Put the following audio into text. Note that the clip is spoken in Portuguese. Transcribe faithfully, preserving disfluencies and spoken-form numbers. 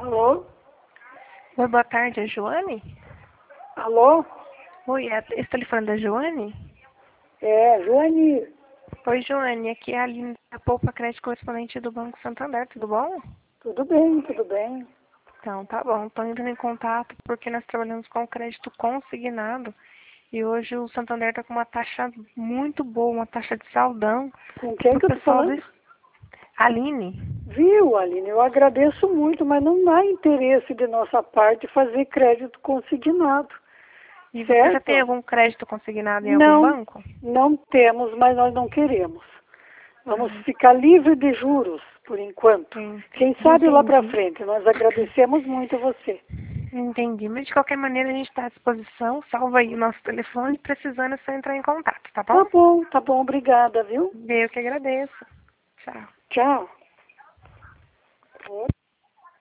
Alô? Oi, boa tarde, é Joane? Alô? Oi, é, esse telefone da Joane? É, Joane. Oi, Joane, aqui é a Aline da Poupa Crédito Correspondente do Banco Santander, tudo bom? Tudo bem, tudo bem. Então, tá bom. Estou entrando em contato porque nós trabalhamos com crédito consignado e hoje o Santander está com uma taxa muito boa, uma taxa de saldão Com quem para o que eu tô pessoal do... falando? Aline, Viu, Aline? Eu agradeço muito, mas não há interesse de nossa parte fazer crédito consignado. e você já Certo? tem algum crédito consignado em algum Não, banco? não temos, mas nós não queremos. Vamos Ah, ficar livre de juros, por enquanto. sim, Quem sabe lá para entendi. frente. Nós agradecemos muito você. Entendi, mas de qualquer maneira a gente está à disposição. Salva aí o nosso telefone, precisando é só entrar em contato, tá bom? Tá bom, tá bom, obrigada, viu? Eu que agradeço. Tchau. Tchau.